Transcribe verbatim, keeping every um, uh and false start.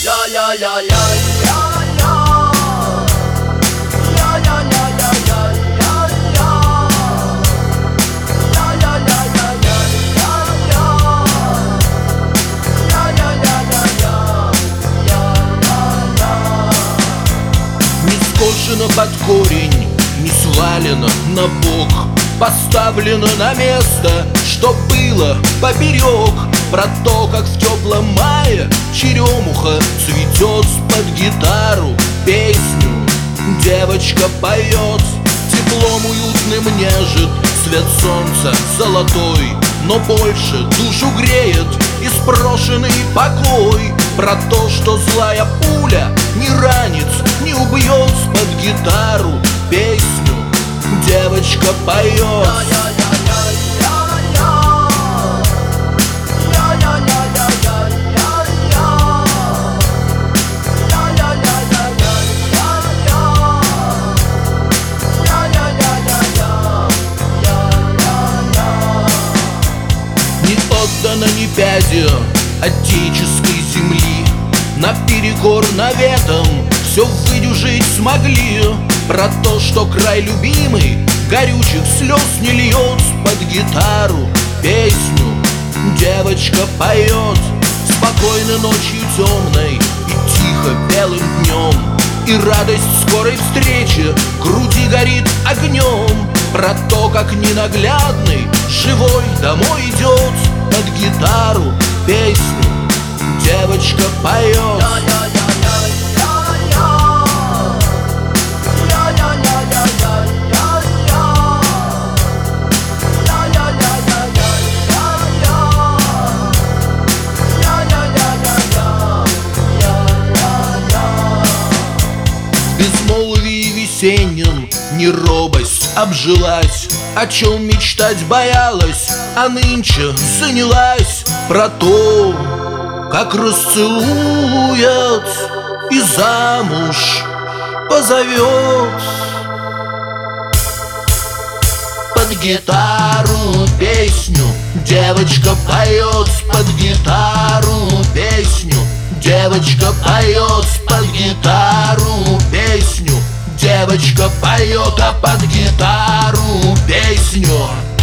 Не скошено под корень, не свалено на бок, поставлено на место, что было поперек. Про то, как в теплом мае черемуха цветет под гитару песню девочка поет. Теплом уютным нежит свет солнца золотой, но больше душу греет и спрошенный покой. Про то, что злая пуля не ранит, не убьет под гитару песню девочка поет. Не отдано ни пяди отеческой земли, наперекор наветам все выдюжить смогли. Про то, что край любимый горючих слез не льет, под гитару песню девочка поет. Спокойно ночью темной и тихо белым днем, и радость скорой встречи груди горит огнем. Про то, как ненаглядный живой домой идет, под гитару песню девочка поет. В безмолвии весеннем не робость обжилась, о чем мечтать боялась, а нынче занялась. Про то, как расцелует и замуж позовет, под гитару песню девочка поет, под гитару песню девочка поет, под гитару песню девочка поет, а под гитару песню